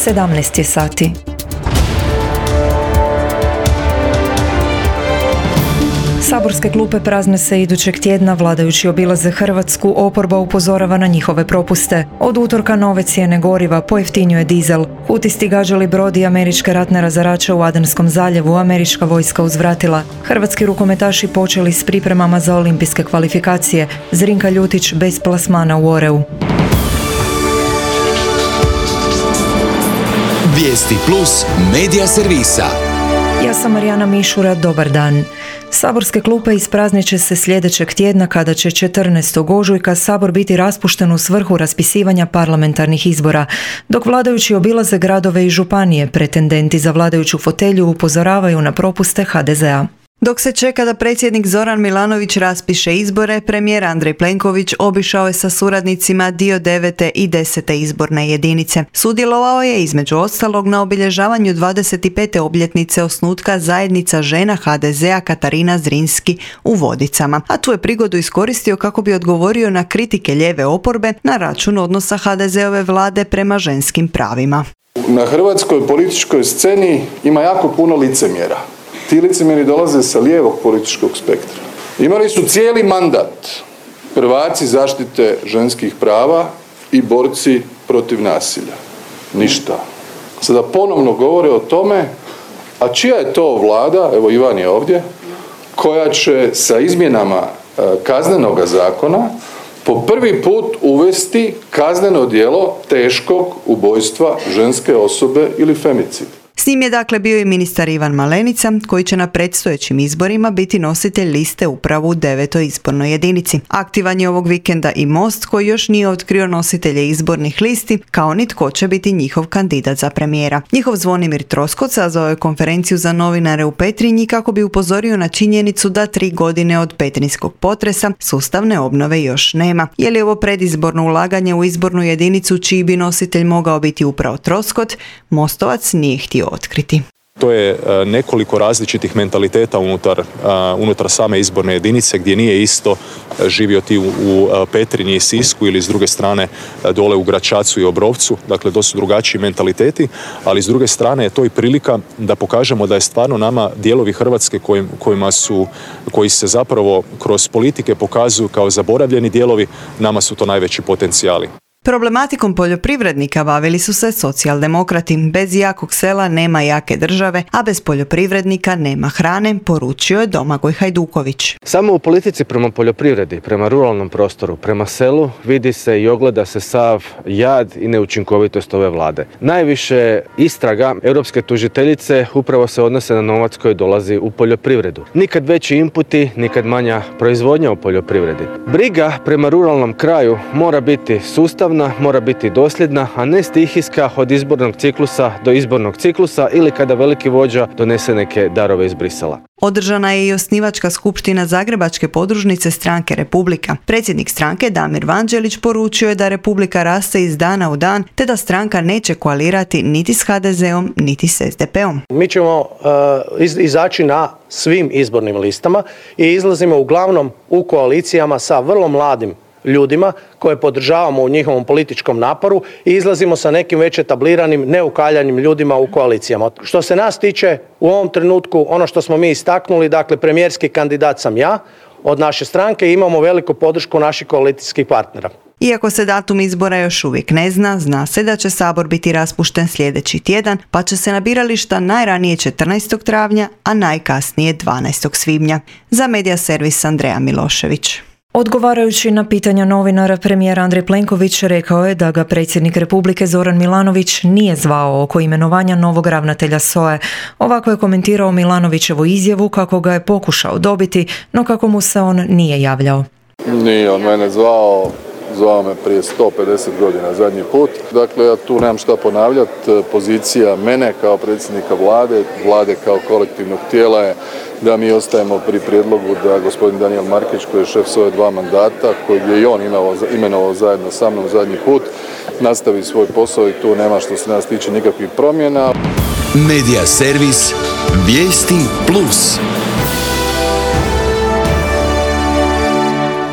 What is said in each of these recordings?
17 je sati. Saborske klupe prazne se idućeg tjedna, vladajući obilaze Hrvatsku, oporba upozorava na njihove propuste. Od utorka nove cijene goriva, pojeftinjuje dizel, Hutisti gađali brod i američke ratne razarače u Adenskom zaljevu, američka vojska uzvratila. Hrvatski rukometaši počeli s pripremama za olimpijske kvalifikacije, Zrinka Ljutić bez plasmana u Oreu. Vijesti plus medija servisa. Ja sam Marijana Mišura, dobar dan. Saborske klupe ispraznit će se sljedećeg tjedna kada će 14. ožujka Sabor biti raspušten u svrhu raspisivanja parlamentarnih izbora. Dok vladajući obilaze gradove i županije, pretendenti za vladajuću fotelju upozoravaju na propuste HDZ-a. Dok se čeka da predsjednik Zoran Milanović raspiše izbore, premijer Andrej Plenković obišao je sa suradnicima dio 9. i 10. izborne jedinice. Sudjelovao je između ostalog na obilježavanju 25. obljetnice osnutka zajednica žena HDZ-a Katarina Zrinski u Vodicama, a tu je prigodu iskoristio kako bi odgovorio na kritike lijeve oporbe na račun odnosa HDZ-ove vlade prema ženskim pravima. Na hrvatskoj političkoj sceni ima jako puno licemjera. Ti licemjeri dolaze sa lijevog političkog spektra. Imali su cijeli mandat prvaci zaštite ženskih prava i borci protiv nasilja. Ništa. Sada ponovno govore o tome, a čija je to vlada, evo Ivan je ovdje, koja će sa izmjenama kaznenoga zakona po prvi put uvesti kazneno djelo teškog ubojstva ženske osobe ili femicid. S njim je dakle bio i ministar Ivan Malenica, koji će na predstojećim izborima biti nositelj liste upravo u 9. izbornoj jedinici. Aktivan je ovog vikenda i Most, koji još nije otkrio nositelje izbornih listi, kao ni tko će biti njihov kandidat za premijera. Njihov Zvonimir Troskot sazvao je konferenciju za novinare u Petrinji kako bi upozorio na činjenicu da 3 godine od petrinjskog potresa sustavne obnove još nema. Je li ovo predizborno ulaganje u izbornu jedinicu čiji bi nositelj mogao biti upravo Troskot, Mostovac nije htio otkriti. To je nekoliko različitih mentaliteta unutar same izborne jedinice, gdje nije isto živjeti u Petrinji i Sisku ili s druge strane dole u Gračacu i Obrovcu. Dakle, to su drugačiji mentaliteti, ali s druge strane je to i prilika da pokažemo da je stvarno nama dijelovi Hrvatske koji se zapravo kroz politike pokazuju kao zaboravljeni dijelovi, nama su to najveći potencijali. Problematikom poljoprivrednika bavili su se socijaldemokrati. Bez jakog sela nema jake države, a bez poljoprivrednika nema hrane, poručio je Domagoj Hajduković. Samo u politici prema poljoprivredi, prema ruralnom prostoru, prema selu vidi se i ogleda se sav jad i neučinkovitost ove vlade. Najviše istraga europske tužiteljice upravo se odnose na novac koji dolazi u poljoprivredu. Nikad veći inputi, nikad manja proizvodnja u poljoprivredi. Briga prema ruralnom kraju mora biti sustavna, mora biti dosljedna, a ne stihijska od izbornog ciklusa do izbornog ciklusa ili kada veliki vođa donese neke darove iz Brisela. Održana je i osnivačka skupština Zagrebačke podružnice stranke Republika. Predsjednik stranke Damir Vanđelić poručio je da Republika raste iz dana u dan, te da stranka neće koalirati niti s HDZ-om, niti s SDP-om. Mi ćemo izaći na svim izbornim listama i izlazimo uglavnom u koalicijama sa vrlo mladim ljudima koje podržavamo u njihovom političkom naporu i izlazimo sa nekim već etabliranim, neukaljanim ljudima u koalicijama. Što se nas tiče, u ovom trenutku ono što smo mi istaknuli, dakle premijerski kandidat sam ja od naše stranke i imamo veliku podršku naših koalicijskih partnera. Iako se datum izbora još uvijek ne zna, zna se da će Sabor biti raspušten sljedeći tjedan, pa će se na birališta najranije 14. travnja, a najkasnije 12. svibnja. Za medija servis Andreja Milošević. Odgovarajući na pitanja novinara, premijer Andrej Plenković rekao je da ga predsjednik Republike Zoran Milanović nije zvao oko imenovanja novog ravnatelja SOA-e. Ovako je komentirao Milanovićevu izjavu kako ga je pokušao dobiti, no kako mu se on nije javljao. Nije on mene zvao me prije 150 godina zadnji put. Dakle, ja tu nemam šta ponavljati. Pozicija mene kao predsjednika vlade kao kolektivnog tijela je da mi ostajemo pri prijedlogu da gospodin Danijel Markić, koji je šef svoje 2 mandata, kojeg je i on imenovao zajedno sa mnom zadnji put, nastavi svoj posao i tu nema što se nas tiče nikakvih promjena. Medija servis Vijesti plus.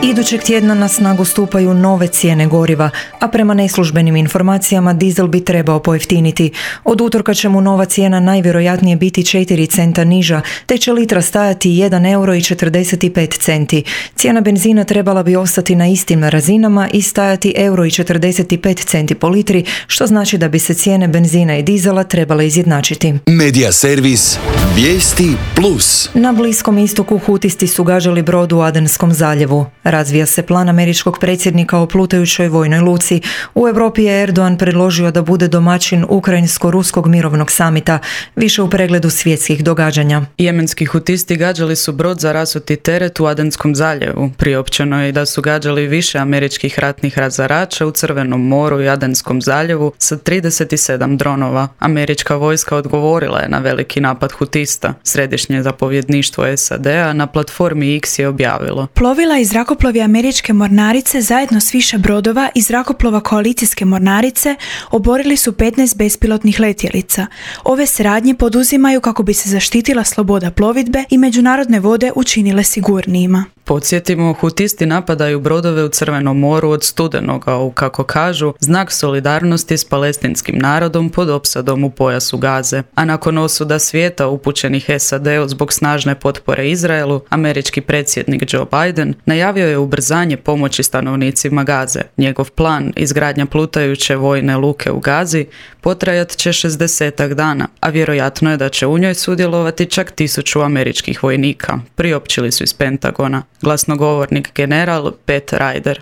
Idućeg tjedna na snagu stupaju nove cijene goriva, a prema neslužbenim informacijama dizel bi trebao pojeftiniti. Od utorka će mu nova cijena najvjerojatnije biti 4 centa niža, te će litra stajati 1,45 euro. Cijena benzina trebala bi ostati na istim razinama i stajati 1,45 euro po litri, što znači da bi se cijene benzina i dizela trebale izjednačiti. Medija servis Vijesti Plus. Na Bliskom istoku Hutisti su gađali brod u Adenskom zaljevu. Razvija se plan američkog predsjednika o plutajućoj vojnoj luci. U Europi je Erdogan predložio da bude domaćin ukrajinsko-ruskog mirovnog samita, više u pregledu svjetskih događanja. Jemenski hutisti gađali su brod za rasuti teret u Adenskom zaljevu. Priopćeno je da su gađali više američkih ratnih razarača u Crvenom moru i Adenskom zaljevu sa 37 dronova. Američka vojska odgovorila je na veliki napad hutista. Središnje zapovjedništvo SAD-a na platformi X je objavilo: plovila i zrakoplovi američke mornarice zajedno s više brodova i zrakoplova koalicijske mornarice oborili su 15 bespilotnih letjelica. Ove se radnje poduzimaju kako bi se zaštitila sloboda plovidbe i međunarodne vode učinile sigurnijima. Podsjetimo, hutisti napadaju brodove u Crvenom moru od studenoga u, kako kažu, znak solidarnosti s palestinskim narodom pod opsadom u pojasu Gaze. A nakon osuda svijeta upućenih SAD-u zbog snažne potpore Izraelu, američki predsjednik Joe Biden najavio je ubrzanje pomoći stanovnicima Gaze. Njegov plan, izgradnja plutajuće vojne luke u Gazi, potrajat će 60 dana, a vjerojatno je da će u njoj sudjelovati čak 1000 američkih vojnika, priopćili su iz Pentagona. Glasnogovornik general Pat Ryder.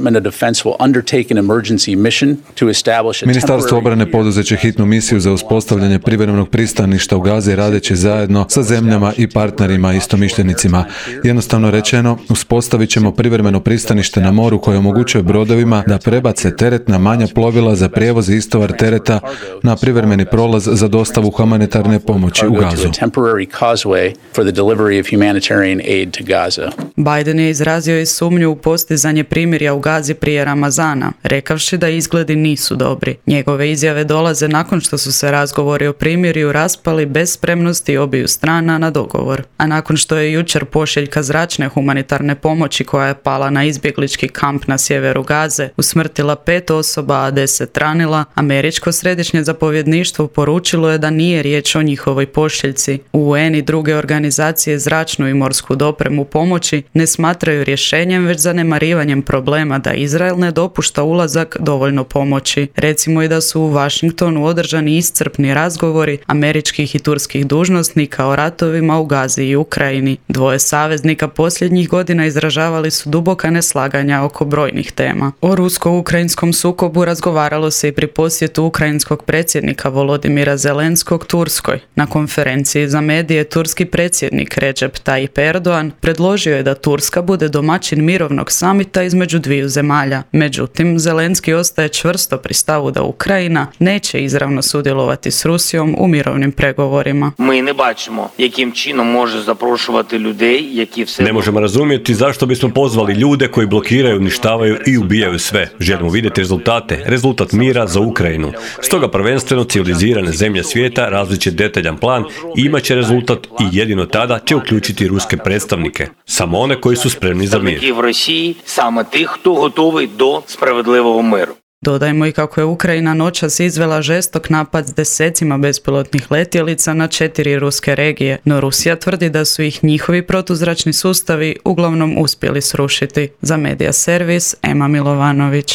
Ministarstvo obrane poduzeće hitnu misiju za uspostavljanje privremenog pristaništa u Gazi radeći zajedno sa zemljama i partnerima istomišljenicima. Jednostavno rečeno, uspostavit ćemo privremeno pristanište na moru koje omogućuje brodovima da prebace teret na manja plovila za prijevoz i istovar tereta na privremeni prolaz za dostavu humanitarne pomoći u Gazu. Biden je izrazio i sumnju u postizanje primirja u Gazi prije Ramazana, rekavši da izgledi nisu dobri. Njegove izjave dolaze nakon što su se razgovori o primirju raspali bez spremnosti obiju strana na dogovor. A nakon što je jučer pošiljka zračne humanitarne pomoći koja je pala na izbjeglički kamp na sjeveru Gaze usmrtila 5 osoba, a 10 ranila, američko središnje zapovjedništvo poručilo je da nije riječ o njihovoj pošiljci. UN i druge organizacije zračnu i morsku dopremu pomoći ne smatraju rješenjem, već zanemarivanjem problema da Izrael ne dopušta ulazak dovoljno pomoći. Recimo i da su u Washingtonu održani iscrpni razgovori američkih i turskih dužnosnika o ratovima u Gazi i Ukrajini. Dvoje saveznika posljednjih godina izražavali su duboka neslaganja oko brojnih tema. O rusko-ukrajinskom sukobu razgovaralo se i pri posjetu ukrajinskog predsjednika Volodimira Zelenskog Turskoj. Na konferenciji za medije turski predsjednik Recep Tayyip Erdogan predložio je da Turska bude domaćin mirovnog samita između dviju zemalja. Međutim, Zelenski ostaje čvrsto pri stavu da Ukrajina neće izravno sudjelovati s Rusijom u mirovnim pregovorima. Ne možemo razumjeti zašto bismo pozvali ljude koji blokiraju, uništavaju i ubijaju sve. Želimo vidjeti rezultate, rezultat mira za Ukrajinu. Stoga prvenstveno civilizirane zemlje svijeta različit detaljan plan i imat će rezultat i jedino tada će uključiti ruske predstavnike. Samo one koji su spremni za mir. Dodajmo i kako je Ukrajina noćas izvela žestok napad s desecima bespilotnih letjelica na 4 ruske regije, no Rusija tvrdi da su ih njihovi protuzračni sustavi uglavnom uspjeli srušiti. Za Medija servis, Ema Milovanović.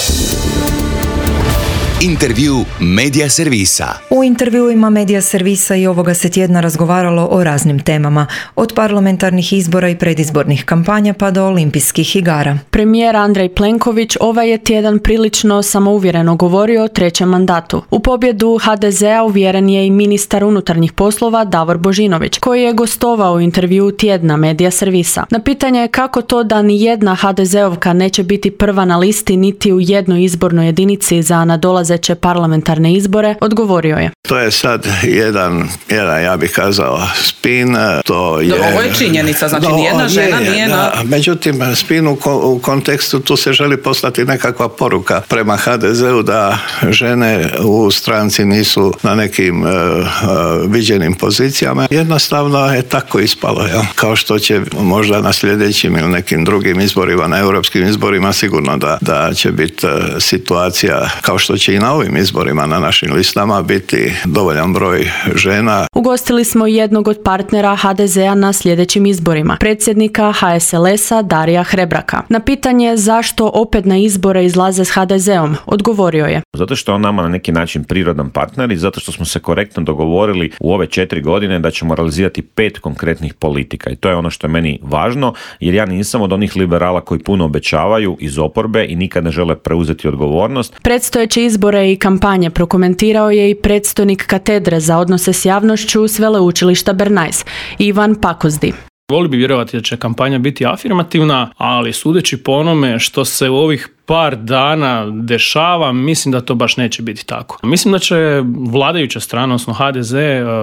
Intervju Medija servisa. U intervjuima Medija servisa i ovoga se tjedna razgovaralo o raznim temama, od parlamentarnih izbora i predizbornih kampanja pa do olimpijskih igara. Premijer Andrej Plenković ovaj je tjedan prilično samouvjereno govorio o trećem mandatu. U pobjedu HDZ-a uvjeren je i ministar unutarnjih poslova Davor Božinović, koji je gostovao u intervju tjedna Medija servisa. Na pitanje kako to da ni jedna HDZ-ovka neće biti prva na listi niti u jednoj izbornoj jedinici za nadolazak nadolazeće parlamentarne izbore, odgovorio je. To je sad jedan ja bih kazao, spin. Ovo je činjenica, znači nijedna žena nije na... Međutim, spin u kontekstu, tu se želi poslati nekakva poruka prema HDZ-u da žene u stranci nisu na nekim viđenim pozicijama. Jednostavno je tako ispalo. Jel? Kao što će možda na sljedećim ili nekim drugim izborima, na europskim izborima, sigurno da će biti situacija kao što će i na ovim izborima na našim listama biti dovoljan broj žena. Ugostili smo jednog od partnera HDZ-a na sljedećim izborima, predsjednika HSLS-a Darija Hrebraka. Na pitanje zašto opet na izbore izlaze s HDZ-om, odgovorio je. Zato što je on nama na neki način prirodan partner i zato što smo se korektno dogovorili u ove 4 godine da ćemo realizirati 5 konkretnih politika. I to je ono što je meni važno, jer ja nisam od onih liberala koji puno obećavaju iz oporbe i nikad ne žele preuzeti odgovornost. Predstojeće izbore i kampanje prokomentirao je i predstojnik katedre za odnose s javnošću s Veleučilišta Bernais, Ivan Pakozdi. Volio bi vjerovati da će kampanja biti afirmativna, ali sudeći po onome što se u ovih par dana dešava, mislim da to baš neće biti tako. Mislim da će vladajuća strana, odnosno HDZ,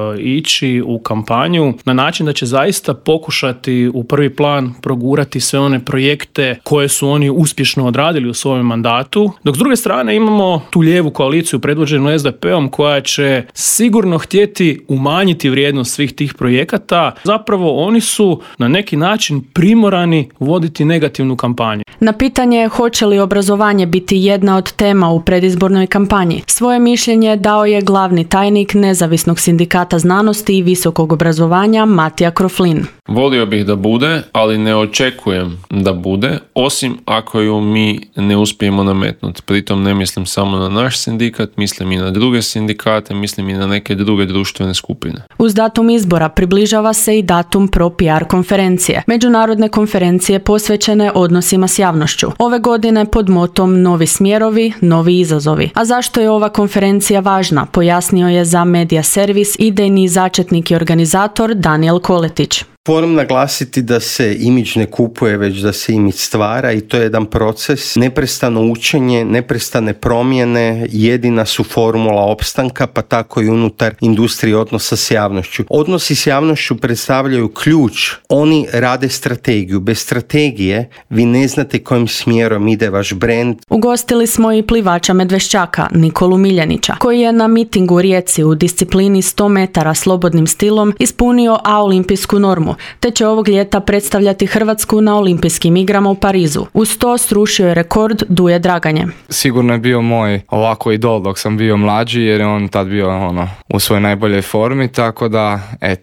ići u kampanju na način da će zaista pokušati u prvi plan progurati sve one projekte koje su oni uspješno odradili u svojem mandatu, dok s druge strane imamo tu lijevu koaliciju predvođenu SDP-om koja će sigurno htjeti umanjiti vrijednost svih tih projekata. Zapravo oni su na neki način primorani voditi negativnu kampanju. Na pitanje hoće li obrazovanje biti jedna od tema u predizbornoj kampanji, svoje mišljenje dao je glavni tajnik Nezavisnog sindikata znanosti i visokog obrazovanja Matija Kroflin. Volio bih da bude, ali ne očekujem da bude, osim ako ju mi ne uspijemo nametnuti. Pritom ne mislim samo na naš sindikat, mislim i na druge sindikate, mislim i na neke druge društvene skupine. Uz datum izbora približava se i datum pro-PR konferencije, međunarodne konferencije posvećene odnosima s javnošću. Ove godine pod motom Novi smjerovi, novi izazovi. A zašto je ova konferencija važna, pojasnio je za Media Servis idejni začetnik i organizator Daniel Koletić. Moram naglasiti da se imidž ne kupuje, već da se imidž stvara i to je jedan proces, neprestano učenje, neprestane promjene, jedina su formula opstanka, pa tako i unutar industrije odnosa s javnošću. Odnosi s javnošću predstavljaju ključ, oni rade strategiju. Bez strategije vi ne znate kojim smjerom ide vaš brend. Ugostili smo i plivača Medveščaka, Nikolu Miljanića, koji je na mitingu u Rijeci u disciplini 100 metara slobodnim stilom ispunio A-olimpijsku normu, te će ovog ljeta predstavljati Hrvatsku na olimpijskim igrama u Parizu. Uz to srušio je rekord Duje Draganje. Sigurno je bio moj ovako idol dok sam bio mlađi, jer je on tad bio u svojoj najboljoj formi, tako da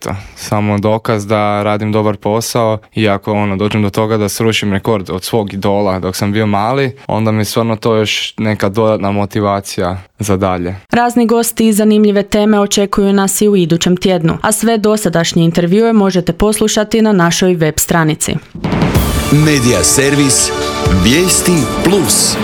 samo dokaz da radim dobar posao i ako dođem do toga da srušim rekord od svog idola dok sam bio mali, onda mi stvarno to još neka dodatna motivacija za dalje. Razni gosti i zanimljive teme očekuju nas i u idućem tjednu, a sve dosadašnje intervjue možete poslušati na našoj web stranici. Media Servis Vijesti Plus.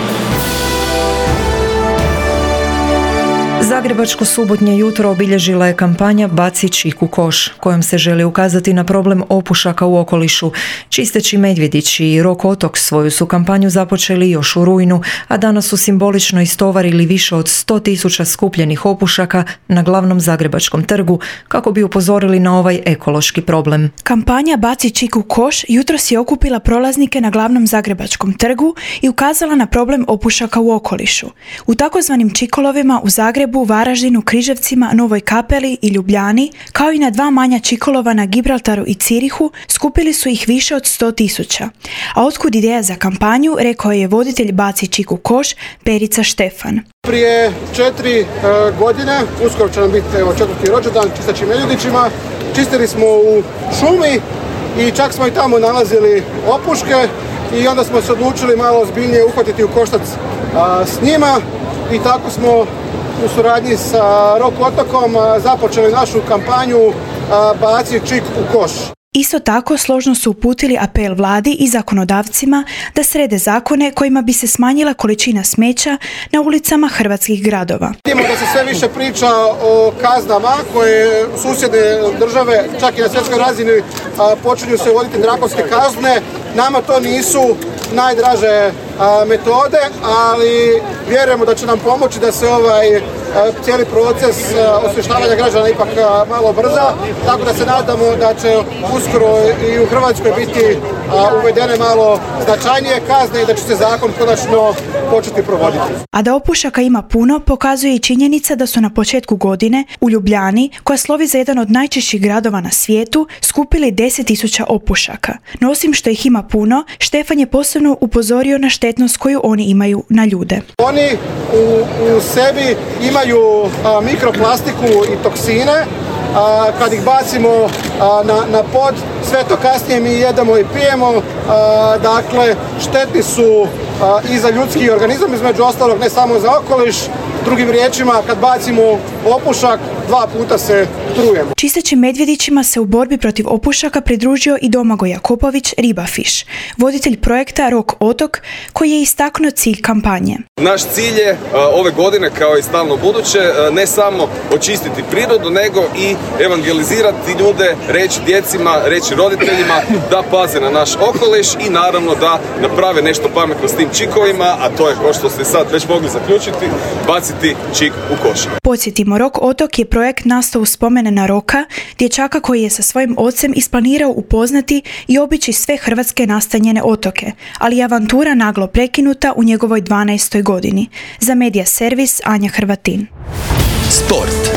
Zagrebačko subotnje jutro obilježila je kampanja Baci čik u koš, kojom se želi ukazati na problem opušaka u okolišu. Čisteći Medvjedić i Rok Otok svoju su kampanju započeli još u rujnu, a danas su simbolično istovarili više od 100.000 skupljenih opušaka na glavnom zagrebačkom trgu, kako bi upozorili na ovaj ekološki problem. Kampanja Baci čik u koš jutros je okupila prolaznike na glavnom zagrebačkom trgu i ukazala na problem opušaka u okolišu. U takozvanim čikolovima u Zagrebu, Varaždinu, Križevcima, Novoj Kapeli i Ljubljani, kao i na 2 manja čikolova na Gibraltaru i Cirihu, skupili su ih više od 100.000. A otkud ideja za kampanju, rekao je voditelj Baci čik u koš, Perica Štefan. Prije 4 godine, uskoro će nam biti 4. rođendan, čisteći Medvjedićima, čistili smo u šumi i čak smo i tamo nalazili opuške i onda smo se odlučili malo ozbiljnije uhvatiti u koštac s njima i tako smo u suradnji sa Rok Otokom započeli našu kampanju Baci čik u koš. Isto tako složno su uputili apel vladi i zakonodavcima da srede zakone kojima bi se smanjila količina smeća na ulicama hrvatskih gradova. Vidimo da se sve više priča o kaznama koje susjedne države, čak i na svjetskoj razini, počinju se uvoditi drakonske kazne. Nama to nisu najdraže metode, ali vjerujemo da će nam pomoći da se ovaj cijeli proces osvještavanja građana ipak malo brza, tako da se nadamo da će uskoro i u Hrvatskoj biti uvedene malo značajnije kazne i da će se zakon konačno početi provoditi. A da opušaka ima puno pokazuje i činjenica da su na početku godine u Ljubljani, koja slovi za jedan od najčešćih gradova na svijetu, skupili 10.000 opušaka. No osim što ih ima puno, Štefan je posebno upozorio na štetnost koju oni imaju na ljude. Oni u sebi imaju mikroplastiku i toksine. Kad ih bacimo na pod, sve to kasnije mi jedemo i pijemo. Dakle, štetni su i za ljudski organizam, između ostalog ne samo za okoliš. Drugim riječima, kad bacimo opušak, 2 puta se trujemo. Čistećim medvjedićima se u borbi protiv opušaka pridružio i Domagoj Jakopović Ribafiš, voditelj projekta Rok otok, koji je istaknuo cilj kampanje. Naš cilj je ove godine, kao i stalno buduće, ne samo očistiti prirodu, nego i evangelizirati ljude, reći djecima, reći roditeljima da paze na naš okoliš i naravno da naprave nešto pametno s tim čikovima, a to je, kao što ste sad već mogli zaključiti, baciti čik u koš. Podsjetimo, Rok otok je projekt nastao u spomene na Roka, dječaka koji je sa svojim ocem isplanirao upoznati i obići sve hrvatske nastanjene otoke, ali je avantura naglo prekinuta u njegovoj 12. godini. Za Medija servis Anja Hrvatin. Sport.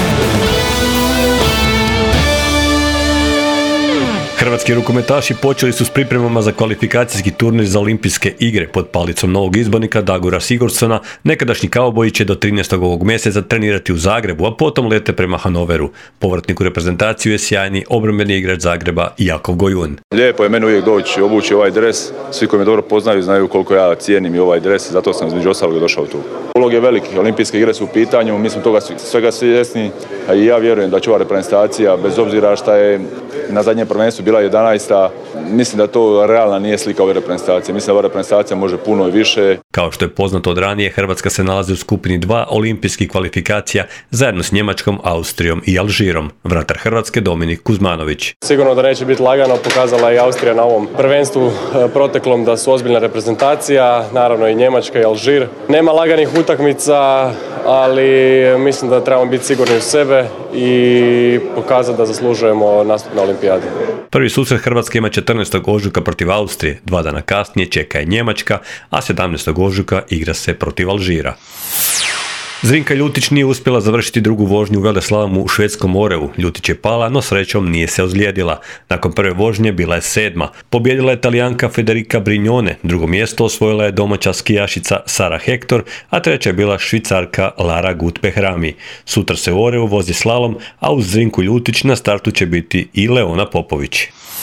Hrvatski rukometaši počeli su s pripremama za kvalifikacijski turnir za olimpijske igre pod palicom novog izbornika Dagora Sigurdsona. Nekadašnji kauboji će do 13. ovog mjeseca trenirati u Zagrebu, a potom lete prema Hanoveru. Povratnik u reprezentaciju je sjajni obrambeni igrač Zagreba Jakov Gojun. Lijepo je meni uvijek doći, obući ovaj dres. Svi koji me dobro poznaju znaju koliko ja cijenim i ovaj dres, zato sam između ostalog došao tu. Ulog je veliki, olimpijske igre su u pitanju, mi smo toga svega svjesni i ja vjerujem da će ova reprezentacija, bez obzira šta je na zadnjem prvenstvu bila 11. Mislim da to realna nije slika ove reprezentacije. Mislim da ova reprezentacija može puno i više. Kao što je poznato od ranije, Hrvatska se nalazi u skupini 2 olimpijskih kvalifikacija zajedno s Njemačkom, Austrijom i Alžirom. Vratar Hrvatske Dominik Kuzmanović. Sigurno da neće biti lagano, pokazala i Austrija na ovom prvenstvu proteklom da su ozbiljna reprezentacija, naravno i Njemačka i Alžir. Nema laganih utakmica, ali mislim da trebamo biti sigurni u sebe i pokazati da zaslužujemo nastup na olimpijadi. Prvi susret Hrvatske ima 14. ožujka protiv Austrije, 2 dana kasnije čeka je Njemačka, a 17. ožujka igra se protiv Alžira. Zrinka Ljutić nije uspjela završiti drugu vožnju u veleslalomu u švedskom Oreu. Ljutić je pala, no srećom nije se ozlijedila. Nakon prve vožnje bila je 7. Pobjedila je Talijanka Federica Brignone, drugo mjesto osvojila je domaća skijašica Sara Hector, a treća je bila Švicarka Lara Gut-Behrami. Sutra se u Oreu vozi slalom, a uz Zrinku Ljutić na startu će biti i Leona Popović.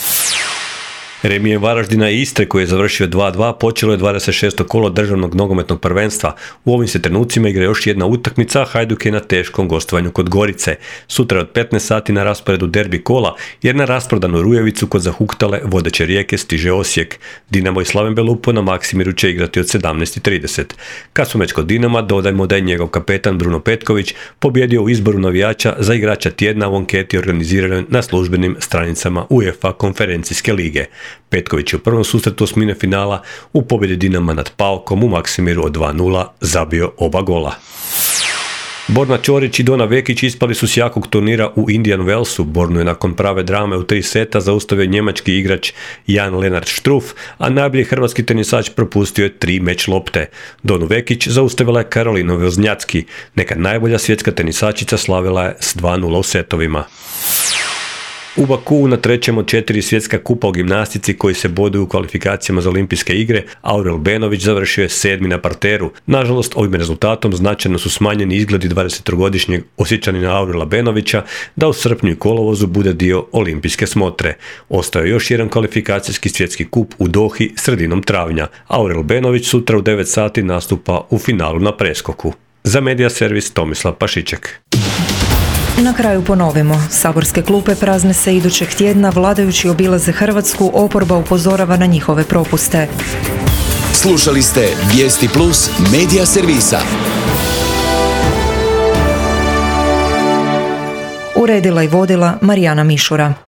Remijem Varaždina i Istre, koji je završio 2-2, počelo je 26. kolo državnog nogometnog prvenstva. U ovim se trenucima igra još jedna utakmica, a Hajduk je na teškom gostovanju kod Gorice. Sutra je od 15 sati na rasporedu derbi kola, jer na rasprodanu Rujevicu kod zahuktale vodeće Rijeke stiže Osijek. Dinamo i Slaven Belupo na Maksimiru će igrati od 17:30. Kad smo već kod Dinama, dodajmo da je njegov kapetan Bruno Petković pobjedio u izboru navijača za igrača tjedna u anketi organiziranoj na službenim stranicama UEFA konferencijske lige. Petković je u prvom susretu osmine finala u pobjedi Dinama nad Paukom u Maksimiru od 2:0 zabio oba gola. Borna Ćorić i Dona Vekić ispali su s jakog turnira u Indian Wellsu. Bornu je nakon prave drame u 3 seta zaustavio njemački igrač Jan Lennart Struff, a najbolji hrvatski tenisač propustio je 3 meč lopte. Donu Vekić zaustavila je Karolina Wozniacki. Neka najbolja svjetska tenisačica slavila je s 2:0 u setovima. U Bakuu na 3. od 4 svjetska kupa u gimnastici koji se boduju u kvalifikacijama za olimpijske igre, Aurel Benović završio je 7. na parteru. Nažalost, ovim rezultatom značajno su smanjeni izgledi 23-godišnjeg Osječanina Aurela Benovića da u srpnju i kolovozu bude dio olimpijske smotre. Ostao je još jedan kvalifikacijski svjetski kup u Dohi sredinom travnja. Aurel Benović sutra u 9 sati nastupa u finalu na preskoku. Za Medija servis Tomislav Pašiček. Na kraju ponovimo, saborske klupe prazne se idućeg tjedna, vladajući obilaze Hrvatsku, oporba upozorava na njihove propuste. Slušali ste Vijesti Plus Medija servisa. Uredila i vodila Marijana Mišura.